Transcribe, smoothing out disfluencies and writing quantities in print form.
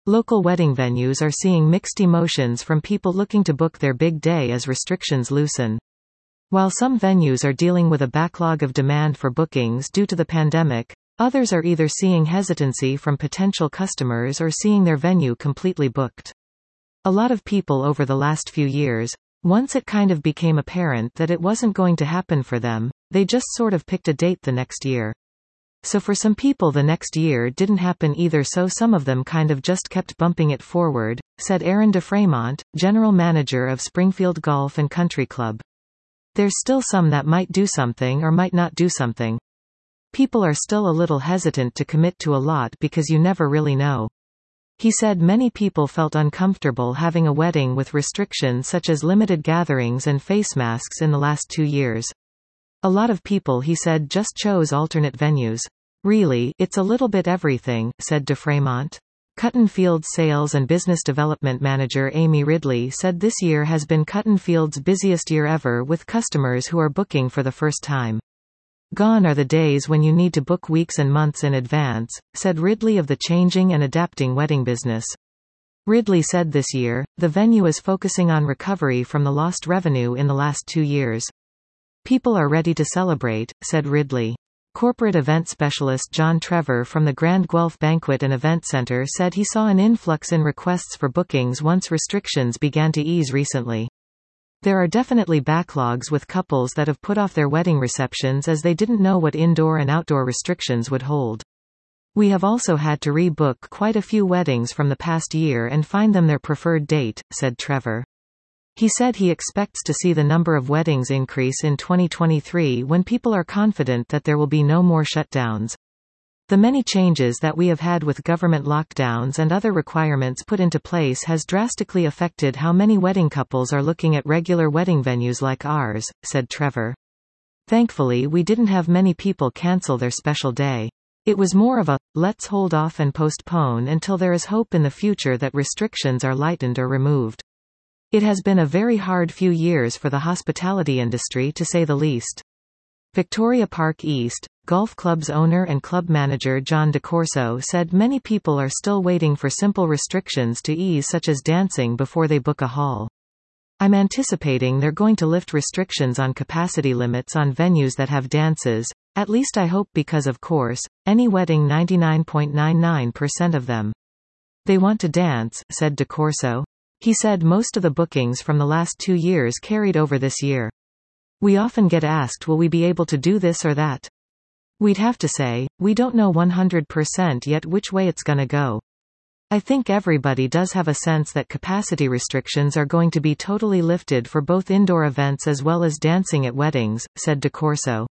Local wedding venues are seeing mixed emotions from people looking to book their big day as restrictions loosen. While some venues are dealing with a backlog of demand for bookings due to the pandemic, others are either seeing hesitancy from potential customers or seeing their venue completely booked. A lot of people over the last few years, once it kind of became apparent that it wasn't going to happen for them, they just sort of picked a date the next year. So for some people the next year didn't happen either, so some of them kind of just kept bumping it forward, said Aaron DeFremont, general manager of Springfield Golf and Country Club. There's still some that might do something or might not do something. People are still a little hesitant to commit to a lot because you never really know. He said many people felt uncomfortable having a wedding with restrictions such as limited gatherings and face masks in the last 2 years. A lot of people, he said, just chose alternate venues. Really, it's a little bit everything, said DeFremont. Cutton Field Sales and Business Development Manager Amy Ridley said this year has been Cutton Field's busiest year ever, with customers who are booking for the first time. Gone are the days when you need to book weeks and months in advance, said Ridley of the changing and adapting wedding business. Ridley said this year, the venue is focusing on recovery from the lost revenue in the last 2 years. People are ready to celebrate, said Ridley. Corporate event specialist John Trevor from the Grand Guelph Banquet and Event Center said he saw an influx in requests for bookings once restrictions began to ease recently. There are definitely backlogs with couples that have put off their wedding receptions as they didn't know what indoor and outdoor restrictions would hold. We have also had to rebook quite a few weddings from the past year and find them their preferred date, said Trevor. He said he expects to see the number of weddings increase in 2023 when people are confident that there will be no more shutdowns. The many changes that we have had with government lockdowns and other requirements put into place has drastically affected how many wedding couples are looking at regular wedding venues like ours, said Trevor. Thankfully, we didn't have many people cancel their special day. It was more of a, let's hold off and postpone until there is hope in the future that restrictions are lightened or removed. It has been a very hard few years for the hospitality industry, to say the least. Victoria Park East Golf Club's owner and club manager John DeCorso said many people are still waiting for simple restrictions to ease, such as dancing, before they book a hall. I'm anticipating they're going to lift restrictions on capacity limits on venues that have dances, at least I hope, because of course, any wedding 99.99% of them. They want to dance, said DeCorso. He said most of the bookings from the last 2 years carried over this year. We often get asked, will we be able to do this or that? We'd have to say, we don't know 100% yet which way it's gonna go. I think everybody does have a sense that capacity restrictions are going to be totally lifted for both indoor events as well as dancing at weddings, said DeCorso.